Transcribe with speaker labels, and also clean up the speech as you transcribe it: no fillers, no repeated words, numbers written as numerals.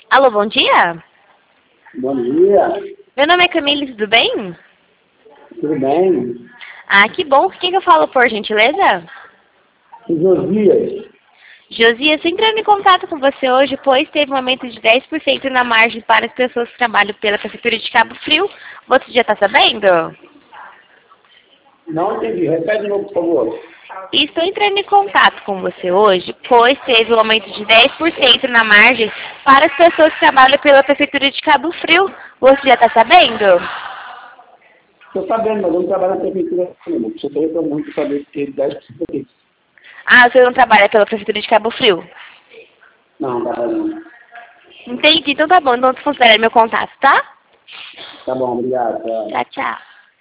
Speaker 1: Alô, bom dia?
Speaker 2: Bom dia,
Speaker 1: Meu nome é Camille, tudo bem?
Speaker 2: tudo bem?
Speaker 1: Ah, que bom. Com quem que eu falo, por gentileza?
Speaker 2: Josias,
Speaker 1: Josias, entrando em contato com você hoje, pois teve um aumento de 10% na margem para as pessoas que trabalham pela Prefeitura de Cabo Frio. Você já está sabendo?
Speaker 2: não entendi, repete de novo, por favor.
Speaker 1: E estou entrando em contato com você hoje, pois teve um aumento de 10% na margem para as pessoas que trabalham pela Prefeitura de Cabo Frio. Você já está sabendo?
Speaker 2: Estou sabendo, mas eu não trabalho na prefeitura nenhuma. Só estou reclamando para saber que 10% é isso.
Speaker 1: Ah, você não trabalha pela Prefeitura de Cabo Frio?
Speaker 2: Não, tá bom.
Speaker 1: Entendi, então tá bom. Então considere meu contato, tá?
Speaker 2: Tá bom, obrigado. Tchau.
Speaker 1: Tchau, tchau.